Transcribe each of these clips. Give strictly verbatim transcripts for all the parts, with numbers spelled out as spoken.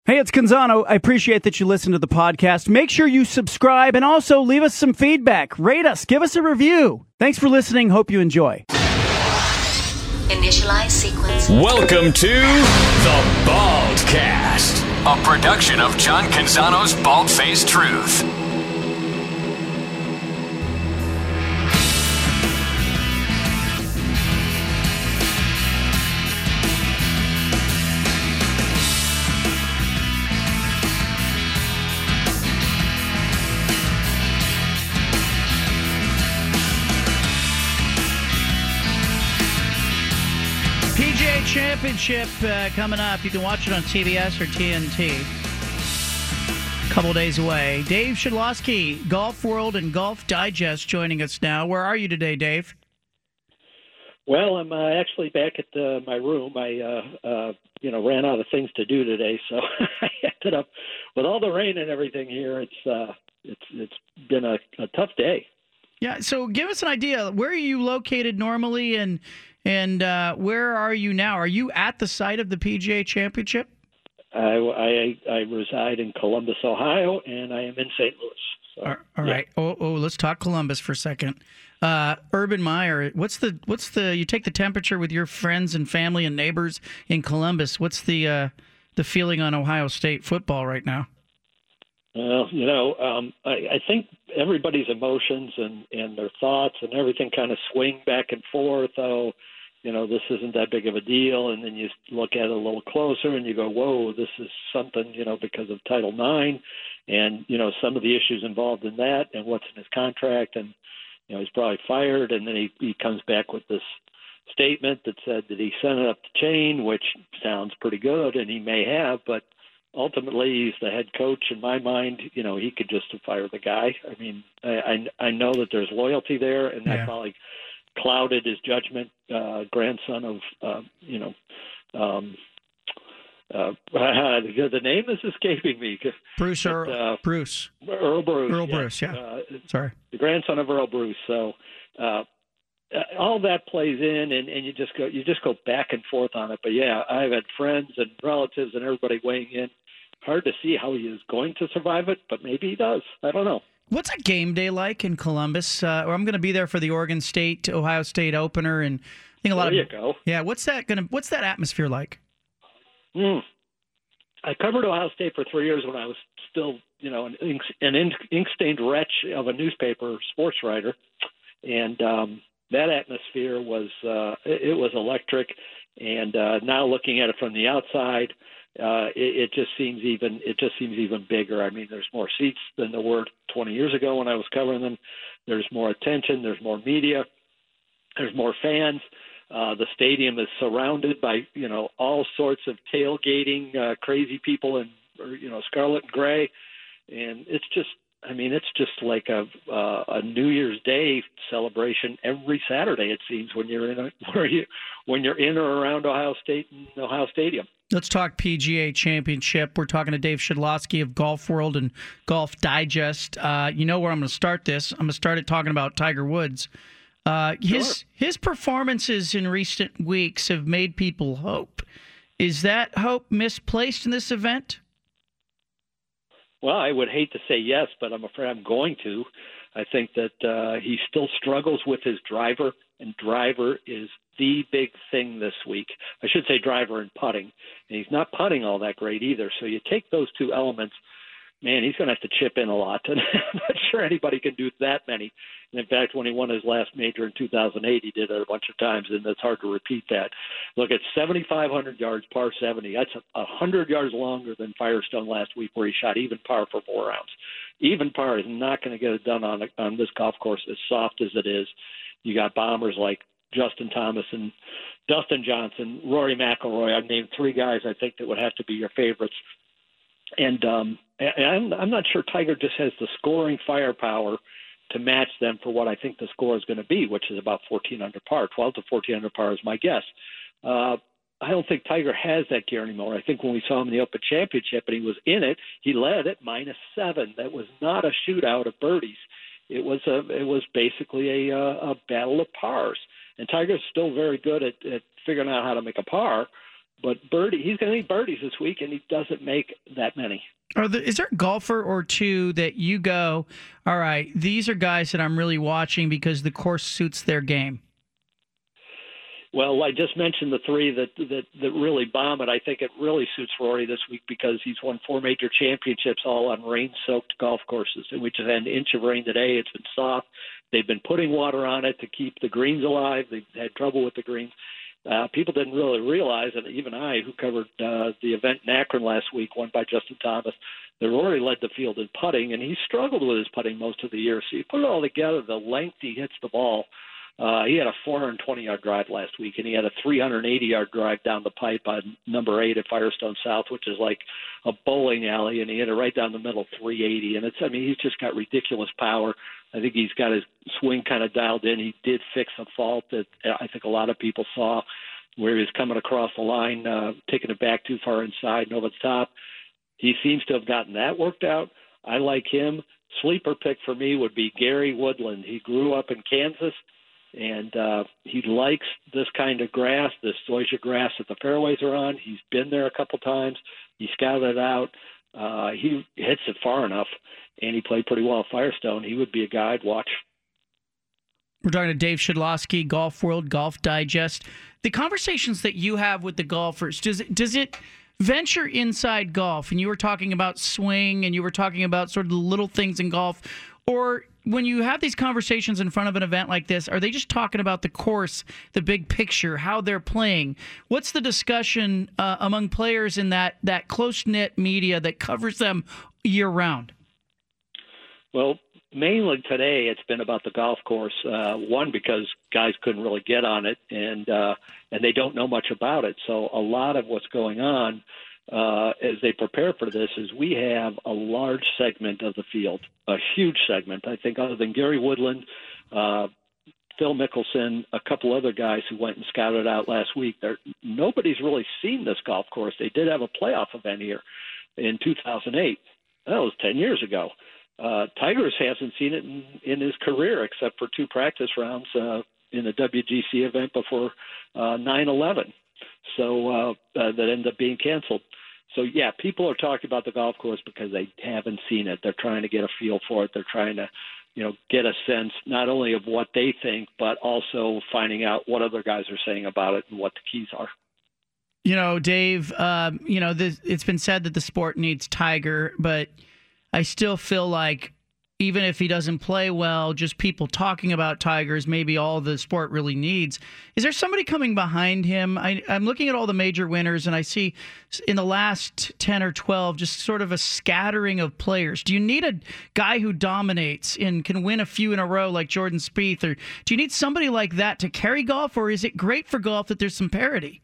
Hey, it's Canzano. I appreciate that you listen to the podcast. Make sure you subscribe and also leave us some feedback. Rate us. Give us a review. Thanks for listening. Hope you enjoy. Initialize sequence. Welcome to The Baldcast, a production of John Canzano's Bald-Faced Truth. P G A Championship uh, coming up. You can watch it on T B S or T N T. A couple days away. Dave Shedlowski, Golf World and Golf Digest, joining us now. Where are you today, Dave? Well, I'm uh, actually back at uh, my room. I, uh, uh, you know, ran out of things to do today, so I ended up with all the rain and everything here. It's uh, it's it's been a, a tough day. Yeah. So, give us an idea. Where are you located normally, and and uh, where are you now? Are you at the site of the P G A Championship? I, I, I reside in Columbus, Ohio, and I am in Saint Louis. So, all, all yeah. right. Oh, oh, let's talk Columbus for a second. Uh, Urban Meyer, what's the what's the? You take the temperature with your friends and family and neighbors in Columbus. What's the uh, the feeling on Ohio State football right now? Well, you know, um, I, I think everybody's emotions and, and their thoughts and everything kind of swing back and forth. Oh, you know, this isn't that big of a deal. And then you look at it a little closer and you go, whoa, this is something, you know, because of Title nine and, you know, some of the issues involved in that and what's in his contract. And, you know, he's probably fired. And then he, he comes back with this statement that said that he sent it up the chain, which sounds pretty good, and he may have, but ultimately, he's the head coach. In my mind, you know, he could just fire the guy. I mean, I I, I know that there's loyalty there, and that Yeah. probably clouded his judgment. Uh, grandson of, uh, you know, um, uh, the name is escaping me. Bruce but, Earl, uh, Bruce. Earl Bruce. Earl yeah. Bruce, yeah. Uh, Sorry. the grandson of Earl Bruce. So. Uh, all that plays in, and, and you just go you just go back and forth on it. But yeah, I've had friends and relatives and everybody weighing in. Hard to see how he is going to survive it, but maybe he does. I don't know. What's a game day like in Columbus? Uh, or I'm going to be there for the Oregon State Ohio State opener, and I think a lot there of you go. Yeah, what's that going to? What's that atmosphere like? Mm. I covered Ohio State for three years when I was still, you know, an ink, an ink stained wretch of a newspaper sports writer, and um, that atmosphere was uh, it, it was electric. And uh, now looking at it from the outside, uh, it, it just seems even it just seems even bigger. I mean, there's more seats than there were twenty years ago when I was covering them. There's more attention. There's more media. There's more fans. Uh, the stadium is surrounded by, you know, all sorts of tailgating, uh, crazy people in, or, you know, scarlet and gray, and it's just. I mean, it's just like a uh, a New Year's Day celebration every Saturday. It seems when you're in a, where you when you're in or around Ohio State and Ohio Stadium. Let's talk P G A Championship. We're talking to Dave Shedlowski of Golf World and Golf Digest. Uh, you know where I'm going to start this. I'm going to start it talking about Tiger Woods. Uh, his Sure. his performances in recent weeks have made people hope. Is that hope misplaced in this event? Well, I would hate to say yes, but I'm afraid I'm going to. I think that uh, he still struggles with his driver, and driver is the big thing this week. I should say driver and putting, and he's not putting all that great either. So you take those two elements, man, he's going to have to chip in a lot. And I'm not sure anybody can do that many. And in fact, when he won his last major in two thousand eight, he did it a bunch of times, and it's hard to repeat that. Look, at seventy-five hundred yards, par seventy. That's one hundred yards longer than Firestone last week, where he shot even par for four rounds. Even par is not going to get it done on on this golf course as soft as it is. You got bombers like Justin Thomas and Dustin Johnson, Rory McIlroy. I've named three guys I think that would have to be your favorites. And um, I'm, I'm not sure Tiger just has the scoring firepower to match them for what I think the score is going to be, which is about fourteen under par. twelve to fourteen under par is my guess. Uh, I don't think Tiger has that gear anymore. I think when we saw him in the Open Championship and he was in it, he led at minus seven. That was not a shootout of birdies. It was a, it was basically a, a battle of pars. And Tiger's still very good at, at figuring out how to make a par. but birdie, he's going to need birdies this week, and he doesn't make that many. Are there, is there a golfer or two that you go, all right, these are guys that I'm really watching because the course suits their game? Well, I just mentioned the three that, that that really bomb it. I think it really suits Rory this week because he's won four major championships all on rain-soaked golf courses. And we just had an inch of rain today. It's been soft. They've been putting water on it to keep the greens alive. They've had trouble with the greens. Uh, people didn't really realize, and even I, who covered uh, the event in Akron last week, won by Justin Thomas, that Rory led the field in putting, and he struggled with his putting most of the year. So you put it all together, the length he hits the ball. Uh, he had a four hundred twenty-yard drive last week, and he had a three hundred eighty-yard drive down the pipe on number eight at Firestone South, which is like a bowling alley, and he hit it right down the middle, three eighty. And it's, I mean, he's just got ridiculous power. I think he's got his swing kind of dialed in. He did fix a fault that I think a lot of people saw where he was coming across the line, uh, taking it back too far inside and over the top. He seems to have gotten that worked out. I like him. Sleeper pick for me would be Gary Woodland. He grew up in Kansas. And uh, he likes this kind of grass, this zoysia grass that the fairways are on. He's been there a couple times. He scouted it out. Uh, he hits it far enough, and he played pretty well at Firestone. He would be a guy I'd watch. We're talking to Dave Shedlowski, Golf World, Golf Digest. The conversations that you have with the golfers, does it, does it venture inside golf? And you were talking about swing, and you were talking about sort of the little things in golf. Or when you have these conversations in front of an event like this, are they just talking about the course, the big picture, how they're playing? What's the discussion uh, among players in that, that close-knit media that covers them year-round? Well, mainly today it's been about the golf course, uh, one, because guys couldn't really get on it, and uh, and they don't know much about it. So a lot of what's going on Uh, as they prepare for this is we have a large segment of the field, a huge segment. I think other than Gary Woodland, uh, Phil Mickelson, a couple other guys who went and scouted out last week, there, nobody's really seen this golf course. They did have a playoff event here in two thousand eight. That was ten years ago. Uh, Tigers hasn't seen it in, in his career except for two practice rounds uh, in the W G C event before uh, nine eleven. So uh, uh, that ended up being canceled. So, yeah, people are talking about the golf course because they haven't seen it. They're trying to get a feel for it. They're trying to, you know, get a sense not only of what they think, but also finding out what other guys are saying about it and what the keys are. You know, Dave, um, you know, this, it's been said that the sport needs Tiger, but I still feel like even if he doesn't play well, just people talking about Tiger is maybe all the sport really needs. Is there somebody coming behind him? I, I'm looking at all the major winners, and I see in the last ten or twelve just sort of a scattering of players. Do you need a guy who dominates and can win a few in a row like Jordan Spieth? Or do you need somebody like that to carry golf, or is it great for golf that there's some parity?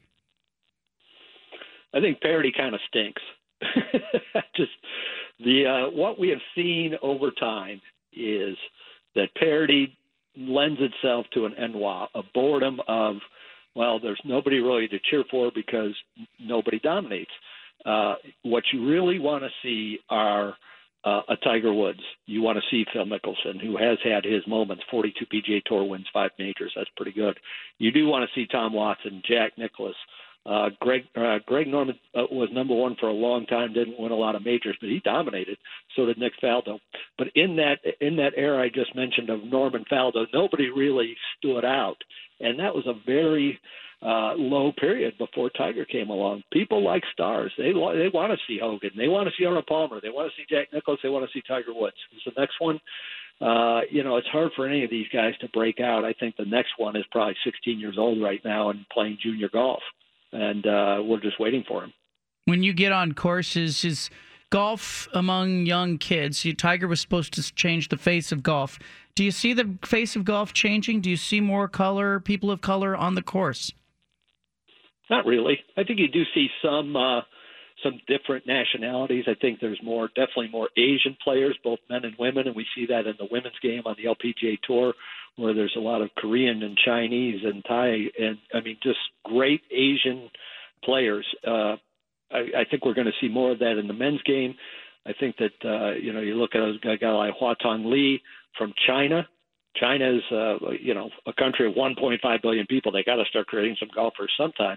I think parity kind of stinks. Just the uh, what we have seen over time is that parity lends itself to an ennui, a boredom of, well, there's nobody really to cheer for because nobody dominates. Uh, what you really want to see are uh, a Tiger Woods. You want to see Phil Mickelson, who has had his moments, forty-two P G A Tour wins, five majors. That's pretty good. You do want to see Tom Watson, Jack Nicklaus. Uh, Greg uh, Greg Norman uh, was number one for a long time, didn't win a lot of majors, but he dominated. So did Nick Faldo. But in that in that era I just mentioned of Norman Faldo, nobody really stood out, and that was a very uh, low period before Tiger came along. People like stars. They they want to see Hogan. They want to see Arnold Palmer. They want to see Jack Nicklaus. They want to see Tiger Woods. Who's the next one? Uh, you know, it's hard for any of these guys to break out. I think the next one is probably sixteen years old right now and playing junior golf. And uh, we're just waiting for him. When you get on courses, is golf among young kids? You, Tiger was supposed to change the face of golf. Do you see the face of golf changing? Do you see more color, people of color on the course? Not really. I think you do see some uh, some different nationalities. I think there's more, definitely more Asian players, both men and women, and we see that in the women's game on the L P G A Tour, where there's a lot of Korean and Chinese and Thai, and I mean, just great Asian players. Uh, I, I think we're going to see more of that in the men's game. I think that, uh, you know, you look at a guy like Huatong Li from China. China is, uh, you know, a country of one point five billion people. They got to start creating some golfers sometime.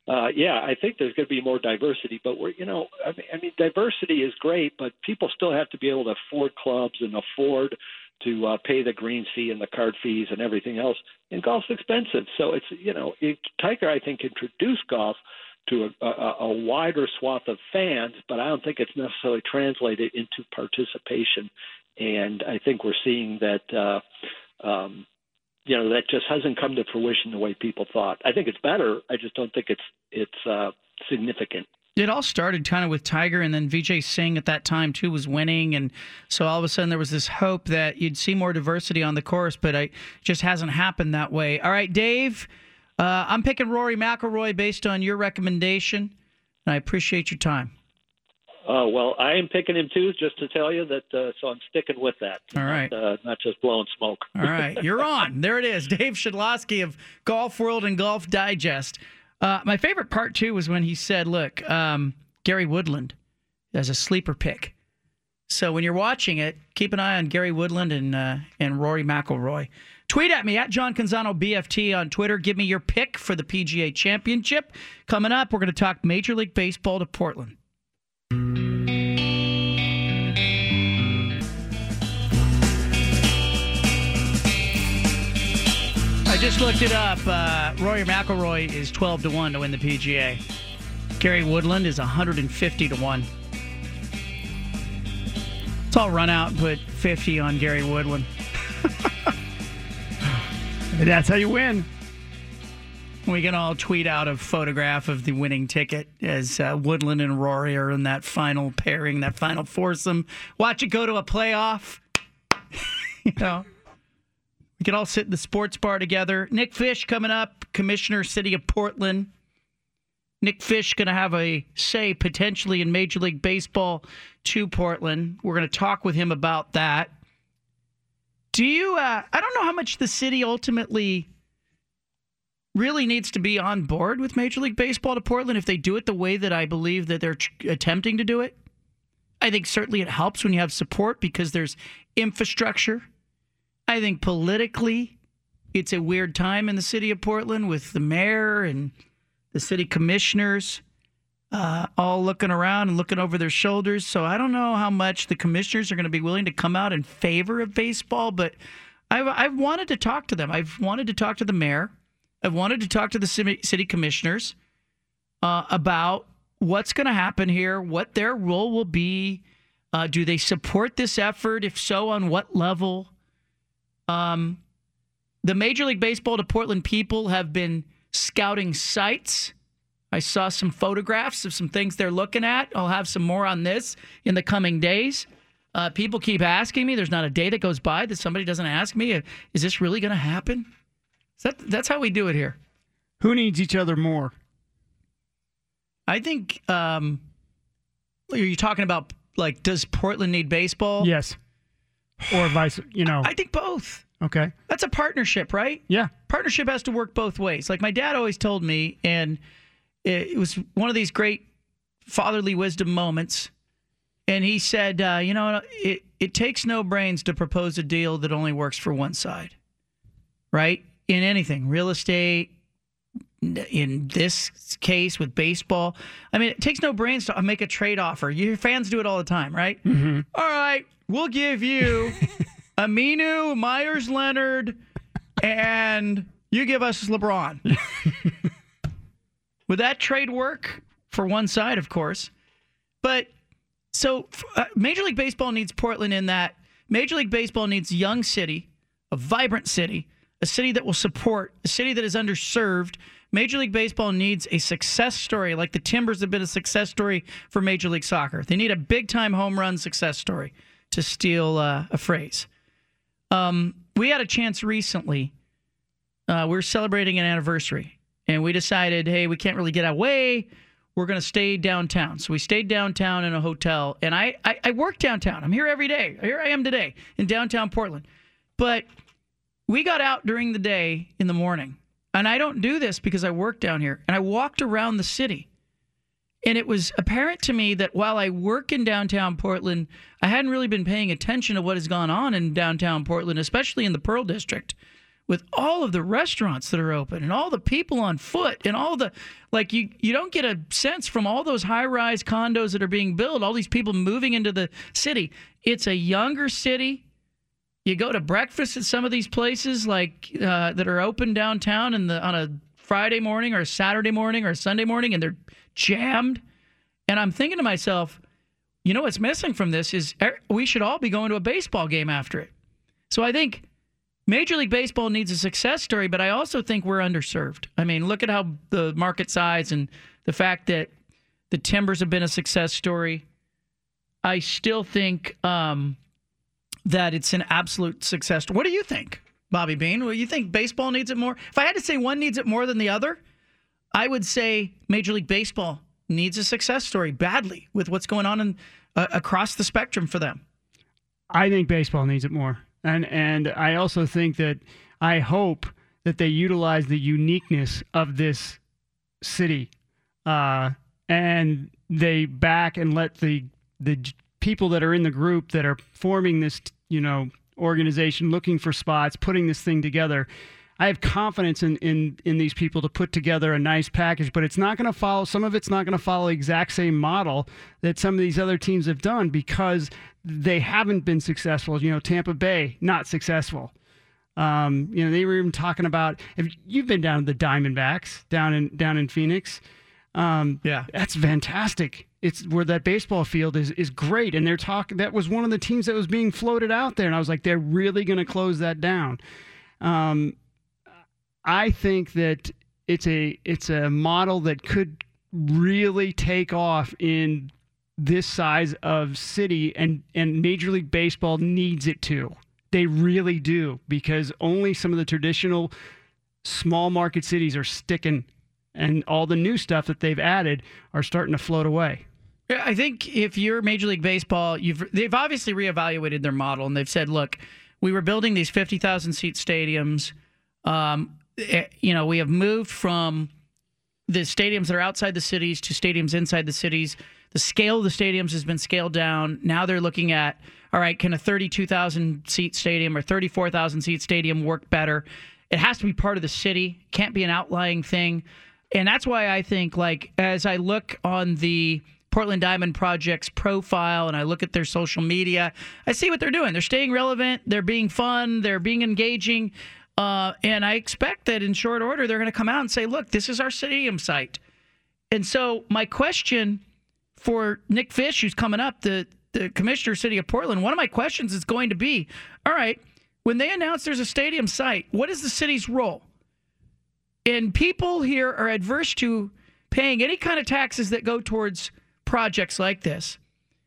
uh, yeah, I think there's going to be more diversity. But we're, you know, I mean, I mean, diversity is great, but people still have to be able to afford clubs and afford to uh, pay the green fee and the card fees and everything else. And golf's expensive, so it's you know, it, Tiger I think introduced golf to a, a, a wider swath of fans, but I don't think it's necessarily translated into participation. And I think we're seeing that, uh, um, you know, that just hasn't come to fruition the way people thought. I think it's better. I just don't think it's it's uh, significant. It all started kind of with Tiger, and then Vijay Singh at that time, too, was winning. And so all of a sudden there was this hope that you'd see more diversity on the course, but it just hasn't happened that way. All right, Dave, uh, I'm picking Rory McIlroy based on your recommendation, and I appreciate your time. Uh, well, I am picking him, too, just to tell you that, uh, so I'm sticking with that. All right. Not, uh, not just blowing smoke. All right, you're on. There it is, Dave Shedlowski of Golf World and Golf Digest. Uh, my favorite part, too, was when he said, look, um, Gary Woodland as a sleeper pick. So when you're watching it, keep an eye on Gary Woodland and uh, and Rory McIlroy. Tweet at me, at John Canzano B F T on Twitter. Give me your pick for the P G A Championship. Coming up, we're going to talk Major League Baseball to Portland. I just looked it up. Uh, Rory McIlroy is twelve to one to win the P G A. Gary Woodland is one hundred fifty to one. Let's all run out and put fifty on Gary Woodland. That's how you win. We can all tweet out a photograph of the winning ticket as uh, Woodland and Rory are in that final pairing, that final foursome. Watch it go to a playoff. You know. We can all sit in the sports bar together. Nick Fish coming up, Commissioner, City of Portland. Nick Fish going to have a say potentially in Major League Baseball to Portland. We're going to talk with him about that. Do you, uh, I don't know how much the city ultimately really needs to be on board with Major League Baseball to Portland if they do it the way that I believe that they're tr- attempting to do it. I think certainly it helps when you have support because there's infrastructure. I think politically, it's a weird time in the city of Portland with the mayor and the city commissioners uh, all looking around and looking over their shoulders. So I don't know how much the commissioners are going to be willing to come out in favor of baseball, but I've, I've wanted to talk to them. I've wanted to talk to the mayor. I've wanted to talk to the city, city commissioners uh, about what's going to happen here, what their role will be. Uh, do they support this effort? If so, on what level? Um, the Major League Baseball to Portland people have been scouting sites. I saw some photographs of some things they're looking at. I'll have some more on this in the coming days. Uh, people keep asking me. There's not a day that goes by that somebody doesn't ask me, is this really going to happen? Is that, that's how we do it here. Who needs each other more? I think, um, are you talking about, like, does Portland need baseball? Yes. Or vice, you know. I think both. Okay. That's a partnership, right? Yeah. Partnership has to work both ways. Like my dad always told me, and it was one of these great fatherly wisdom moments. And he said, uh, you know, it, it takes no brains to propose a deal that only works for one side, right? In anything, real estate, in this case with baseball. I mean, it takes no brains to make a trade offer. Your fans do it all the time, right? Mm-hmm. All right, we'll give you Aminu, Myers Leonard, and you give us LeBron. Would that trade work for one side, of course? But so uh, Major League Baseball needs Portland in that Major League Baseball needs a young city, a vibrant city, a city that will support, a city that is underserved. Major League Baseball needs a success story, like the Timbers have been a success story for Major League Soccer. They need a big-time home run success story, to steal uh, a phrase. Um, we had a chance recently. Uh, we were celebrating an anniversary, and we decided, hey, we can't really get away. We're going to stay downtown. So we stayed downtown in a hotel, and I, I, I work downtown. I'm here every day. Here I am today in downtown Portland. But we got out during the day in the morning, and I don't do this because I work down here, and I walked around the city. And it was apparent to me that while I work in downtown Portland, I hadn't really been paying attention to what has gone on in downtown Portland, especially in the Pearl District, with all of the restaurants that are open and all the people on foot and all the, like, you, you don't get a sense from all those high-rise condos that are being built, all these people moving into the city. It's a younger city. You go to breakfast at some of these places like uh, that are open downtown in the on a Friday morning or a Saturday morning or a Sunday morning, and they're jammed. And I'm thinking to myself, you know what's missing from this is we should all be going to a baseball game after it. So I think Major League Baseball needs a success story, but I also think we're underserved. I mean, look at how the market size and the fact that the Timbers have been a success story. I still think um, that it's an absolute success story. What do you think, Bobby Bean? Well, you think baseball needs it more? If I had to say one needs it more than the other, I would say Major League Baseball needs a success story badly with what's going on in, uh, across the spectrum for them. I think baseball needs it more. And and I also think that I hope that they utilize the uniqueness of this city uh, and they back and let the the people that are in the group that are forming this, you know, organization, looking for spots, putting this thing together. I have confidence in, in, in these people to put together a nice package, but it's not going to follow, some of it's not going to follow the exact same model that some of these other teams have done because they haven't been successful. You know, Tampa Bay, not successful. Um, you know, they were even talking about, if you've been down to the Diamondbacks down in, down in Phoenix. Um, yeah, that's fantastic. It's where that baseball field is, is great. And they're talking, that was one of the teams that was being floated out there. And I was like, they're really going to close that down. Um, I think that it's a it's a model that could really take off in this size of city, and, and Major League Baseball needs it to. They really do, because only some of the traditional small market cities are sticking, and all the new stuff that they've added are starting to float away. Yeah, I think if you're Major League Baseball, you've they've obviously reevaluated their model, and they've said, look, we were building these fifty thousand seat stadiums. Um, You know, we have moved from the stadiums that are outside the cities to stadiums inside the cities. The scale of the stadiums has been scaled down. Now they're looking at, all right, can a thirty-two thousand seat stadium or thirty-four thousand seat stadium work better? It has to be part of the city. Can't be an outlying thing. And that's why I think, like, as I look on the Portland Diamond Project's profile and I look at their social media, I see what they're doing. They're staying relevant. They're being fun. They're being engaging. Uh, and I expect that in short order, they're going to come out and say, look, this is our stadium site. And so my question for Nick Fish, who's coming up, the, the commissioner of the city of Portland, one of my questions is going to be, all right, when they announce there's a stadium site, what is the city's role? And people here are adverse to paying any kind of taxes that go towards projects like this.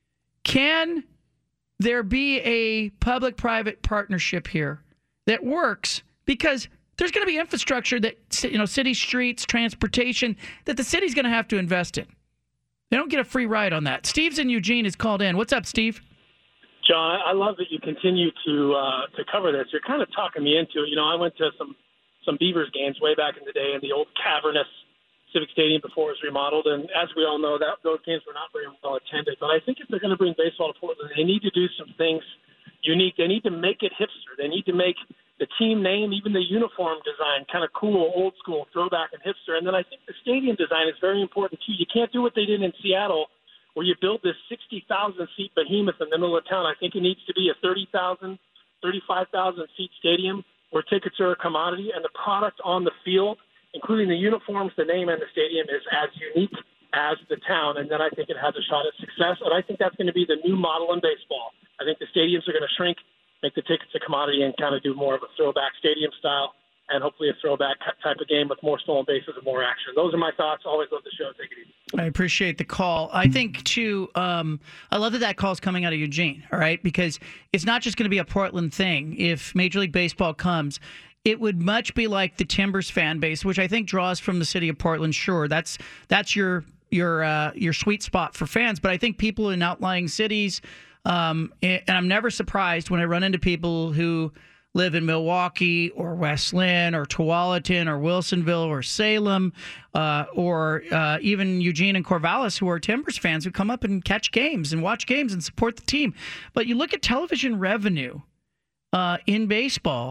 Can there be a public-private partnership here that works? Because there's going to be infrastructure that, you know, city streets, transportation, that the city's going to have to invest in. They don't get a free ride on that. Steve's in Eugene is called in. What's up, Steve? John, I love that you continue to uh, to cover this. You're kind of talking me into it. You know, I went to some, some Beavers games way back in the day in the old cavernous Civic Stadium before it was remodeled. And as we all know, that those games were not very well attended. But I think if they're going to bring baseball to Portland, they need to do some things unique. They need to make it hipster. They need to make the team name, even the uniform design, kind of cool, old school, throwback and hipster. And then I think the stadium design is very important too. You can't do what they did in Seattle, where you build this sixty thousand seat behemoth in the middle of town. I think it needs to be a thirty thousand, thirty-five thousand seat stadium where tickets are a commodity, and the product on the field, including the uniforms, the name, and the stadium, is as unique as the town. And then I think it has a shot at success. And I think that's going to be the new model in baseball. I think the stadiums are going to shrink, make the tickets a commodity, and kind of do more of a throwback stadium style, and hopefully a throwback type of game with more stolen bases and more action. Those are my thoughts. Always love the show. Take it easy. I appreciate the call. I think, too, um, I love that that call is coming out of Eugene, all right, because it's not just going to be a Portland thing. If Major League Baseball comes, it would much be like the Timbers fan base, which I think draws from the city of Portland. Sure, that's that's your your uh, your sweet spot for fans, but I think people in outlying cities, um, and I'm never surprised when I run into people who live in Milwaukee or West Lynn or Tualatin or Wilsonville or Salem uh, or uh, even Eugene and Corvallis, who are Timbers fans, who come up and catch games and watch games and support the team. But you look at television revenue uh, in baseball,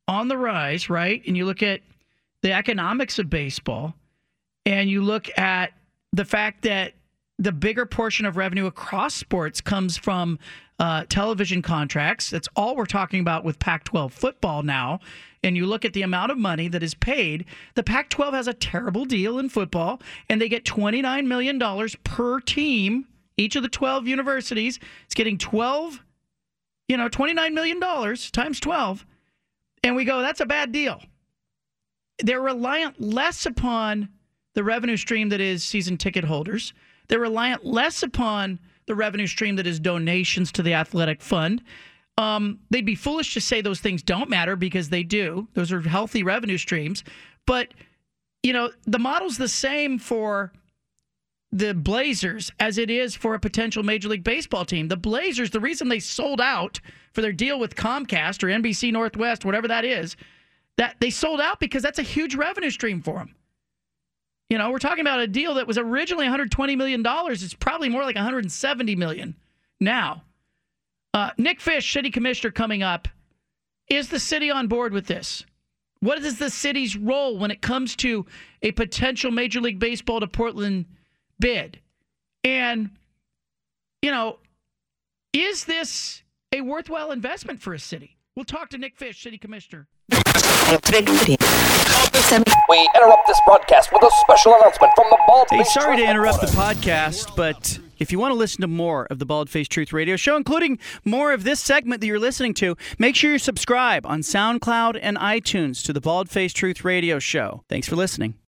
on the rise, right? And you look at the economics of baseball, and you look at the fact that the bigger portion of revenue across sports comes from uh, television contracts. That's all we're talking about with Pac twelve football now. And you look at the amount of money that is paid. The Pac twelve has a terrible deal in football, and they get twenty-nine million dollars per team. Each of the twelve universities is getting twelve, you know, twenty-nine million dollars times twelve. And we go, that's a bad deal. They're reliant less upon the revenue stream that is season ticket holders. They're reliant less upon the revenue stream that is donations to the athletic fund. Um, they'd be foolish to say those things don't matter, because they do. Those are healthy revenue streams. But, you know, the model's the same for the Blazers as it is for a potential Major League Baseball team. The Blazers, the reason they sold out for their deal with Comcast or N B C Northwest, whatever that is, that they sold out because that's a huge revenue stream for them. You know, we're talking about a deal that was originally one hundred twenty million dollars. It's probably more like one hundred seventy million dollars now. Uh, Nick Fish, city commissioner, coming up. Is the city on board with this? What is the city's role when it comes to a potential Major League Baseball to Portland bid? And, you know, is this a worthwhile investment for a city? We'll talk to Nick Fish, city commissioner. We interrupt this broadcast with a special announcement from the Bald Hey, Face sorry Truth to interrupt the Headquarters. podcast, but if you want to listen to more of the Bald Face Truth Radio Show, including more of this segment that you're listening to, make sure you subscribe on SoundCloud and iTunes to the Bald Face Truth Radio Show. Thanks for listening.